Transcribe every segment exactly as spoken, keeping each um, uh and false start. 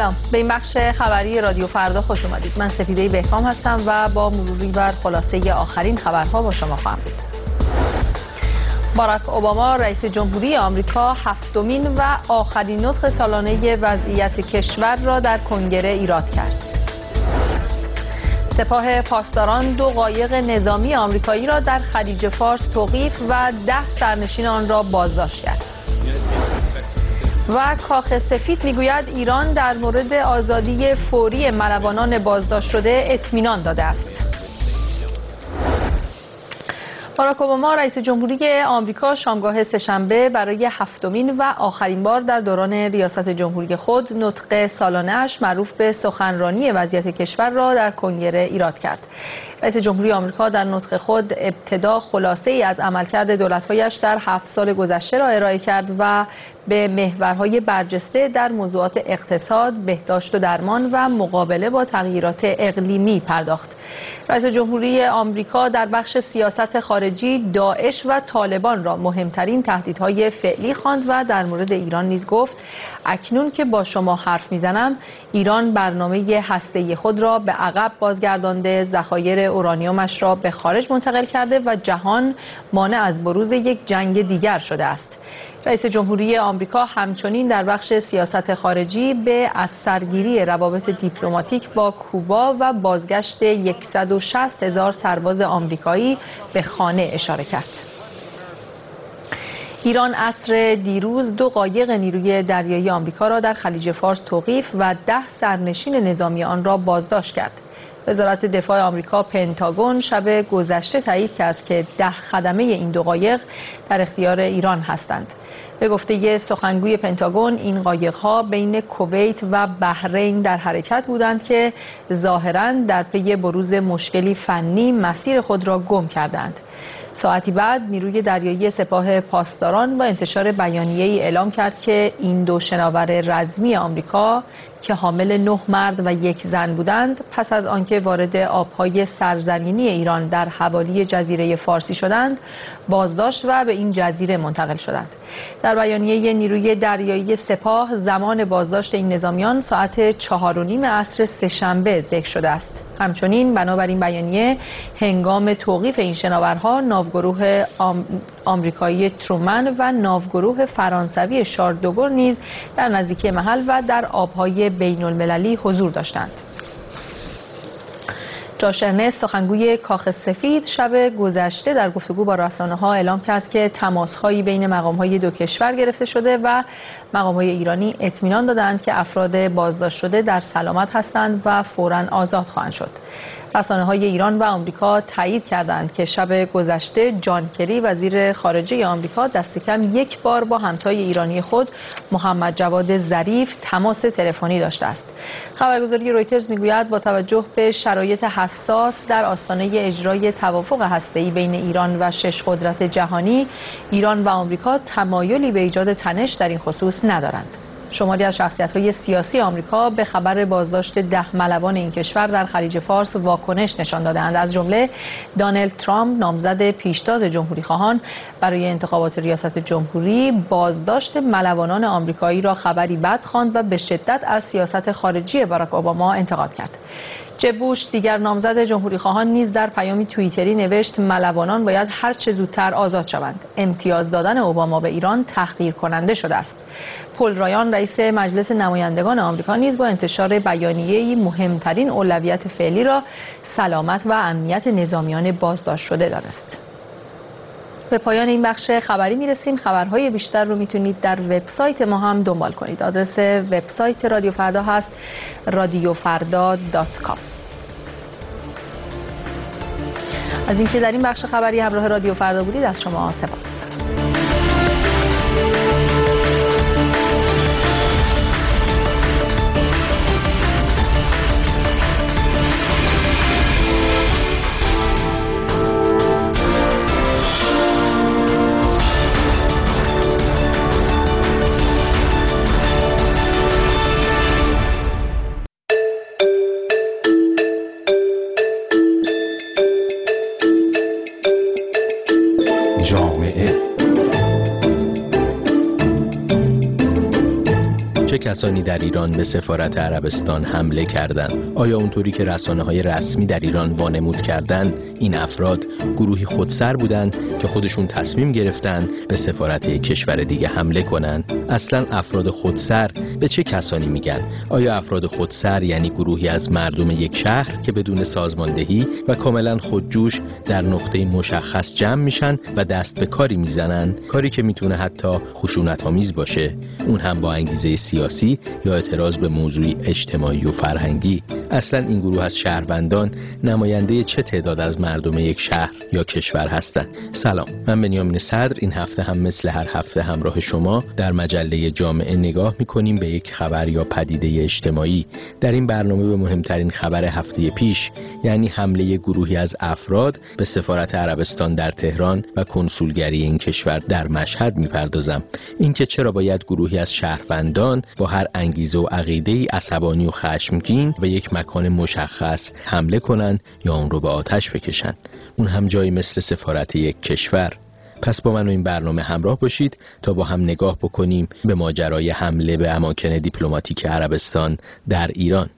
سلام، به این بخش خبری رادیو فردا خوش اومدید. من سپیده بهکام هستم و با مروری بر خلاصه آخرین خبرها با شما خواهم بود. باراک اوباما رئیس جمهوری آمریکا هفتمین و آخرین نطق سالانه وضعیت کشور را در کنگره ایراد کرد. سپاه پاسداران دو قایق نظامی آمریکایی را در خلیج فارس توقیف و ده سرنشین آن را بازداشت کرد. و کاخ سفید میگوید ایران در مورد آزادی فوری ملوانان بازداشت شده اطمینان داده است. باراک اوباما رئیس جمهوری آمریکا شامگاه سه‌شنبه برای هفتمین و آخرین بار در دوران ریاست جمهوری خود نطق سالانه‌اش معروف به سخنرانی وضعیت کشور را در کنگره ایراد کرد. رئیس جمهوری آمریکا در نطق خود ابتدا خلاصه ای از عملکرد دولت‌هایش در هفت سال گذشته را ارائه کرد و به محورهای برجسته در موضوعات اقتصاد، بهداشت و درمان و مقابله با تغییرات اقلیمی پرداخت. رئیس جمهوری آمریکا در بخش سیاست خارجی داعش و طالبان را مهمترین تهدیدهای فعلی خواند و در مورد ایران نیز گفت اکنون که با شما حرف میزنم ایران برنامه هسته‌ای خود را به عقب بازگردانده، ذخایر اورانیومش را به خارج منتقل کرده و جهان مانع از بروز یک جنگ دیگر شده است. رئیس جمهوری آمریکا همچنین در بخش سیاست خارجی به از سرگیری روابط دیپلماتیک با کوبا و بازگشت صد و شصت هزار سرباز آمریکایی به خانه اشاره کرد. ایران عصر دیروز دو قایق نیروی دریایی آمریکا را در خلیج فارس توقیف و ده سرنشین نظامی آن را بازداشت کرد. وزارت دفاع آمریکا پنتاگون شب گذشته تایید کرد که ده خدمه این دو قایق در اختیار ایران هستند. به گفته سخنگوی پنتاگون این قایق‌ها بین کویت و بحرین در حرکت بودند که ظاهراً در پی بروز مشکلی فنی مسیر خود را گم کردند. ساعتی بعد نیروی دریایی سپاه پاسداران با انتشار بیانیه‌ای اعلام کرد که این دو شناور رزمی آمریکا که حامل نه مرد و یک زن بودند پس از آنکه وارد آبهای سرزمینی ایران در حوالی جزیره فارسی شدند بازداشت و به این جزیره منتقل شدند. در بیانیه نیروی دریایی سپاه زمان بازداشت این نظامیان ساعت چهار و نیم عصر سه‌شنبه ذکر شده است. همچنین بنابراین بیانیه هنگام توقیف این شناورها ناوگروه آم... آمریکایی ترومن و ناوگروه فرانسوی شارل دوگل نیز در نزدیکی محل و در آبهای بین المللی حضور داشتند. جاش ارنست سخنگوی کاخ سفید شب گذشته در گفتگو با رسانه‌ها اعلام کرد که تماس‌هایی بین مقام‌های دو کشور گرفته شده و مقام‌های ایرانی اطمینان دادند که افراد بازداشت شده در سلامت هستند و فوراً آزاد خواهند شد. رسانه‌های ایران و آمریکا تایید کردند که شب گذشته جان کری وزیر خارجه آمریکا دست کم یک بار با همتای ایرانی خود محمد جواد ظریف تماس تلفنی داشته است. خبرگزاری رویترز میگوید با توجه به شرایط حساس در آستانه اجرای توافق هسته‌ای بین ایران و شش قدرت جهانی، ایران و آمریکا تمایلی به ایجاد تنش در این خصوص ندارند. شماری از شخصیت‌های سیاسی آمریکا به خبر بازداشت ده ملوان این کشور در خلیج فارس واکنش نشان دادند. از جمله دونالد ترامپ نامزد پیشتاز جمهوری‌خواهان برای انتخابات ریاست جمهوری بازداشت ملوانان آمریکایی را خبری بد خواند و به شدت از سیاست خارجی باراک اوباما انتقاد کرد. جب بوش دیگر نامزد جمهوری‌خواهان نیز در پیامی توییتری نوشت ملوانان باید هر چه زودتر آزاد شوند. امتیاز دادن اوباما به ایران تحقیر کننده شده است. پل رایان رئیس مجلس نمایندگان آمریکا نیز با انتشار بیانیه‌ای مهمترین اولویت فعلی را سلامت و امنیت نظامیان بازداشت شده دانست. به پایان این بخش خبری میرسیم. خبرهای بیشتر رو میتونید در وبسایت ما هم دنبال کنید. آدرس وبسایت رادیو فردا هست رادیو فردا دات کام. از اینکه در این بخش خبری همراه رادیو فردا بودید از شما سپاسگزارم. جامعه کسانی در ایران به سفارت عربستان حمله کردند؟ آیا اونطوری که رسانه‌های رسمی در ایران وانمود کردند این افراد گروهی خودسر بودند که خودشون تصمیم گرفتند به سفارت یک کشور دیگه حمله کنند؟ اصلا افراد خودسر به چه کسانی میگن؟ آیا افراد خودسر یعنی گروهی از مردم یک شهر که بدون سازماندهی و کاملا خودجوش در نقطه مشخص جمع میشن و دست به کاری میزنن، کاری که میتونه حتی خشونت‌آمیز باشه، اون هم با انگیزه سیاسی یا اعتراض به موضوعی اجتماعی و فرهنگی؟ اصلا این گروه از شهروندان نماینده چه تعداد از مردم یک شهر یا کشور هستند؟ سلام، من بنیامین صدر این هفته هم مثل هر هفته همراه شما در مجله جامعه نگاه میکنیم به یک خبر یا پدیده اجتماعی. در این برنامه به مهمترین خبر هفته پیش، یعنی حمله گروهی از افراد به سفارت عربستان در تهران و کنسولگری این کشور در مشهد میپردازم. اینکه چرا باید گروهی از شهروندان با هر انگیزه و عقیده‌ای عصبانی و خشمگین به یک مکان مشخص حمله کنن یا اون رو به آتش بکشن، اون هم جایی مثل سفارت یک کشور. پس با من و این برنامه همراه باشید تا با هم نگاه بکنیم به ماجرای حمله به اماکن دیپلماتیک عربستان در ایران.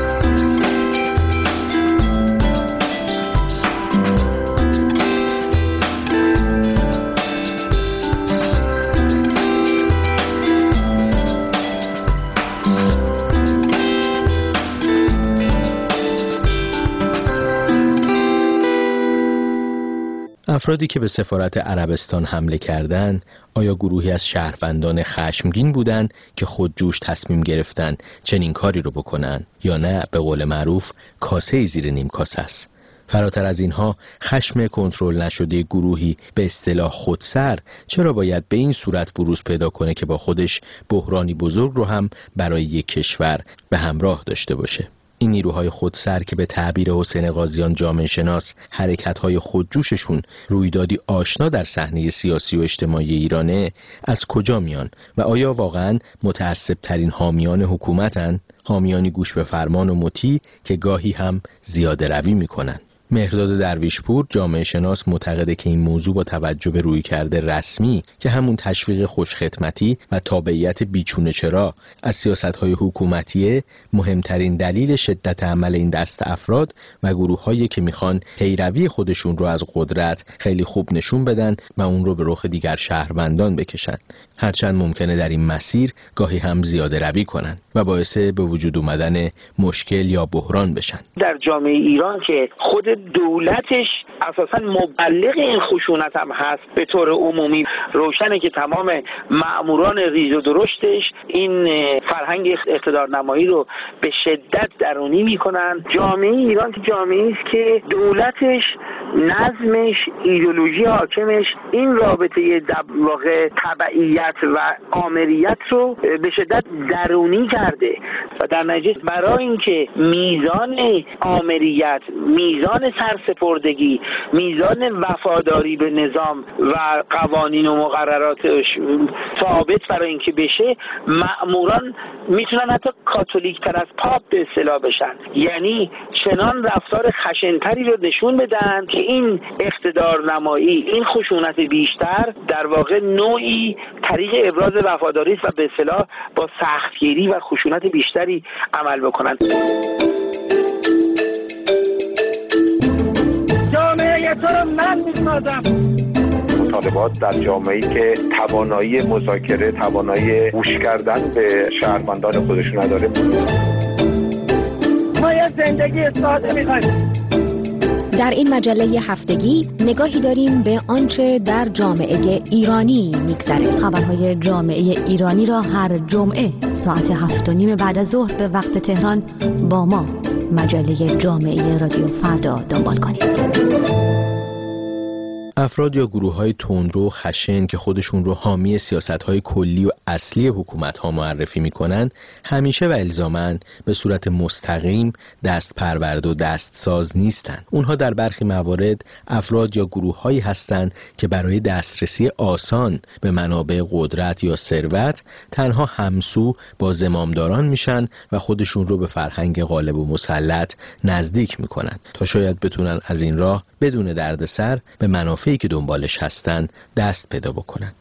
افرادی که به سفارت عربستان حمله کردند، آیا گروهی از شهروندان خشمگین بودند که خودجوش تصمیم گرفتند چنین کاری رو بکنن، یا نه به قول معروف کاسه زیر نیم کاسه است؟ فراتر از اینها، خشم کنترل نشده گروهی به اصطلاح خودسر چرا باید به این صورت بروز پیدا کنه که با خودش بحرانی بزرگ رو هم برای یک کشور به همراه داشته باشه؟ این نیروهای خودسر که به تعبیر حسین قاضیان جامعه شناس حرکت‌های خودجوششون رویدادی آشنا در صحنه سیاسی و اجتماعی ایرانه، از کجا میان و آیا واقعاً متعصب‌ترین حامیان حکومتن؟ حامیانی گوش به فرمان و مطیع که گاهی هم زیاده روی میکنن. مهرداد درویشپور جامعه شناس معتقده که این موضوع با توجه به رویکرد رسمی که همون تشویق خوشخدمتی و تابعیت بیچونه چرا از سیاست‌های حکومتیه، مهمترین دلیل شدت عمل این دست افراد و گروه‌هایی که میخوان پیروی خودشون رو از قدرت خیلی خوب نشون بدن و اون رو به رخ دیگر شهروندان بکشن، هرچند ممکنه در این مسیر گاهی هم زیاده روی کنن و باعث به وجود اومدن مشکل یا بحران بشن. در جامعه ایران که خود دولتش اساساً مبلغ این خشونت هم هست، به طور عمومی روشنه که تمام مأموران ریز و درشتش این فرهنگ اقتدارنمایی رو به شدت درونی میکنن. جامعه ایران که جامعه است که دولتش، نظمش، ایدئولوژی حاکمش این رابطه در واقع تبعیت و آمریت رو به شدت درونی کرده و در نتیجه برای اینکه میزان آمریت، میزان سرسپردگی، میزان وفاداری به نظام و قوانین و مقرراتش ثابت برای اینکه بشه، مأموران میتونن حتی کاتولیک تر از پاپ به اصطلاح بشن، یعنی چنان رفتار خشنتری رو نشون بدن که این اقتدار نمایی، این خشونت بیشتر در واقع نوعی طریق ابراز وفاداری است و به اصطلاح با سختگیری و خشونت بیشتری عمل بکنن. جامعه تو رو من میسازم. مطالبات در جامعه‌ای که توانایی مذاکره، توانایی گوش کردن به شهروندان خودشون نداره. ما یه زندگی ساده می‌خوایم. در این مجله هفتگی نگاهی داریم به آنچه در جامعه ایرانی می‌گذره. خبرهای جامعه ایرانی را هر جمعه ساعت هفت و نیم بعد از ظهر به وقت تهران با ما مجله جامعه رادیو فردا دنبال کنید. افراد یا گروه‌های تندرو و خشن که خودشون رو حامی سیاست‌های کلی و اصلی حکومت‌ها معرفی می‌کنن، همیشه و الزاماً به صورت مستقیم دست پرورد و دست ساز نیستن. اونها در برخی موارد افراد یا گروه‌هایی هستند که برای دسترسی آسان به منابع قدرت یا ثروت تنها همسو با زمامداران میشن و خودشون رو به فرهنگ غالب و مسلط نزدیک می‌کنن تا شاید بتونن از این راه بدون دردسر به منافعی که دنبالش هستن دست پیدا بکنن.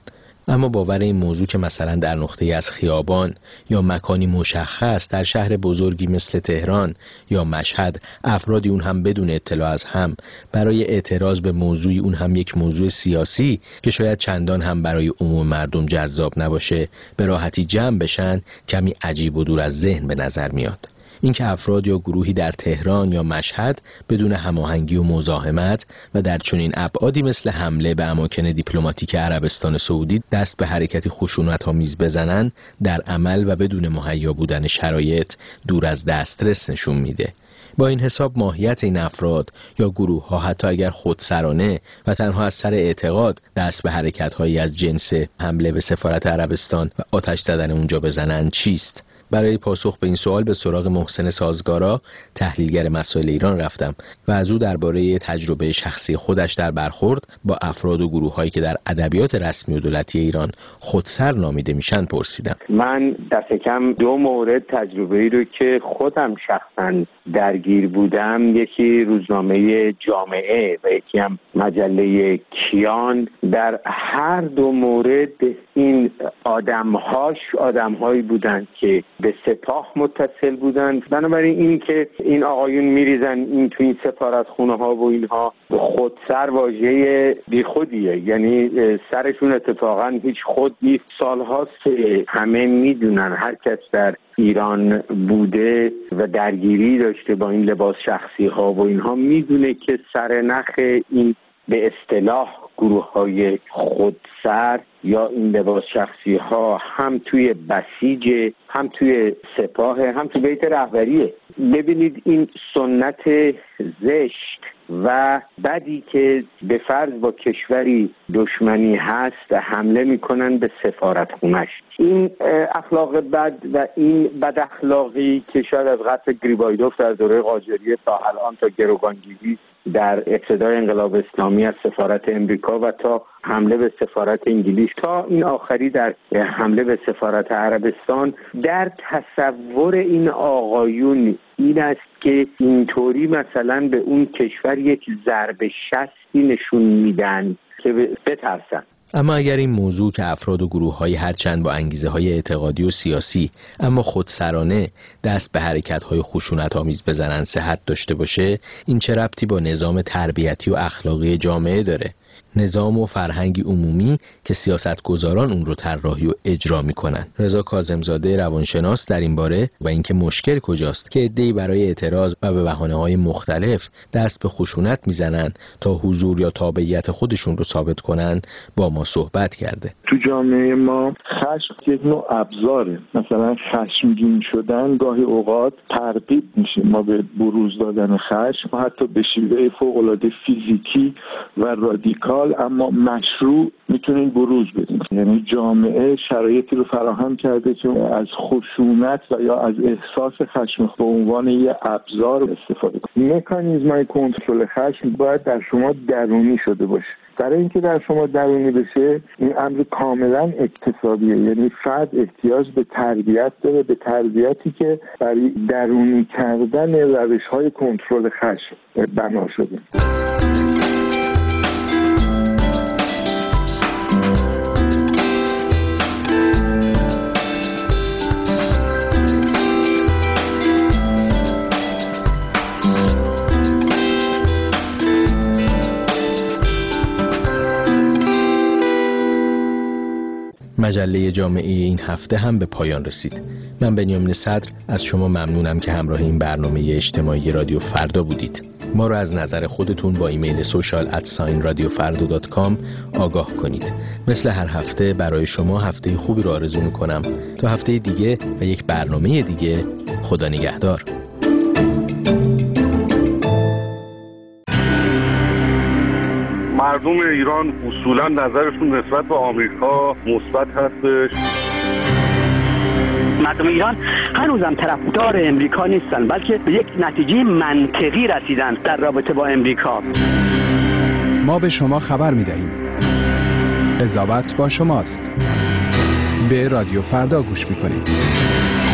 اما باور این موضوع که مثلا در نقطه‌ای از خیابان یا مکانی مشخص در شهر بزرگی مثل تهران یا مشهد افرادی اون هم بدون اطلاع از هم برای اعتراض به موضوعی اون هم یک موضوع سیاسی که شاید چندان هم برای عموم مردم جذاب نباشه به راحتی جمع بشن کمی عجیب و دور از ذهن به نظر میاد. اینکه افراد یا گروهی در تهران یا مشهد بدون هماهنگی و مزاحمت و در چنین ابعادی مثل حمله به اماکن دیپلماتیک عربستان سعودی دست به حرکتی خشونت‌آمیز بزنن در عمل و بدون مهیا بودن شرایط دور از دسترس نشون میده. با این حساب ماهیت این افراد یا گروه ها حتی اگر خودسرانه و تنها از سر اعتقاد دست به حرکت هایی از جنس حمله به سفارت عربستان و آتش زدن اونجا بزنن چیست؟ برای پاسخ به این سوال به سراغ محسن سازگارا، تحلیلگر مسائل ایران رفتم و از او درباره تجربه شخصی خودش در برخورد با افراد و گروه‌هایی که در ادبیات رسمی و دولتی ایران خودسر نامیده میشن پرسیدم. من دست کم دو مورد تجربه‌ای رو که خودم شخصا درگیر بودم، یکی روزنامه جامعه و یکی هم مجله کیان، در هر دو مورد این آدم‌هاش آدم‌هایی بودند که به سپاه متصل بودند. بنابراین این که این آقایون میریزن این تو این سفارتخونه ها و اینها خودسر واژه بیخودیه، یعنی سرشون اتفاقا هیچ خود نیست. سالهاست همه میدونن، هر کس در ایران بوده و درگیری داشته با این لباس شخصی ها و اینها میدونه که سرنخ این به اصطلاح گروه های خودسر یا این لباس شخصی ها هم توی بسیج، هم توی سپاه، هم توی بیت رهبریه. ببینید این سنت زشت و بدی که به فرض با کشوری دشمنی هست حمله میکنن به سفارتخونش، این اخلاق بد و این بد اخلاقی که شاید از قتل گریبایدوف در دوره قاجاریه تا الان، تا گروگانگیری در ابتدای انقلاب اسلامی از سفارت امریکا و تا حمله به سفارت انگلیس تا این آخری در حمله به سفارت عربستان، در تصور این آقایون این است که اینطوری مثلا به اون کشور یک ضربه شستی نشون میدن که بترسن. اما اگر این موضوع که افراد و گروه‌های هرچند با انگیزه‌های اعتقادی و سیاسی اما خودسرانه دست به حرکت‌های خشونت‌آمیز بزنن صحت داشته باشه، این چه ربطی با نظام تربیتی و اخلاقی جامعه داره؟ نظام و فرهنگی عمومی که سیاستگزاران اون رو طراحی و اجرا میکنن. رضا کاظمزاده روانشناس در این باره و اینکه مشکل کجاست که عده‌ای برای اعتراض و به بهانه‌های مختلف دست به خشونت میزنن تا حضور یا تابعیت خودشون رو ثابت کنن با ما صحبت کرده. تو جامعه ما خشم یک نوع ابزاره. مثلا خشمگین شدن گاهی اوقات ترغیب میشه ما به بروز دادن خشم، حتی به شیوه فوق‌العاده فیزیکی و رادیکال اما مشروع میتونین بروز بدین. یعنی جامعه شرایطی رو فراهم کرده که از خشونت و یا از احساس خشم به عنوان یه ابزار استفاده کنید. مکانیزم‌های کنترل خشم باید در شما درونی شده باشه. برای اینکه در شما درونی بشه این امر کاملا اکتسابیه، یعنی فرد احتیاج به تربیت داره، به تربیتی که برای درونی کردن روش‌های کنترل خشم بنا شده. مجله جامعه این هفته هم به پایان رسید. من بنیامین صدر از شما ممنونم که همراه این برنامه اجتماعی رادیو فردا بودید. ما رو از نظر خودتون با ایمیل سوشال ات ساین رادیو فردا دات کام آگاه کنید. مثل هر هفته برای شما هفته خوبی رو آرزو میکنم. تا هفته دیگه و یک برنامه دیگه، خدا نگهدار. مردم ایران اصولا نظرشون نسبت به آمریکا مثبت هستش. مردم ایران هنوزم طرفدار امریکا نیستن، بلکه به یک نتیجه منطقی رسیدن در رابطه با امریکا. ما به شما خبر می‌دهیم. قضاوت با شماست. به رادیو فردا گوش می‌کنید.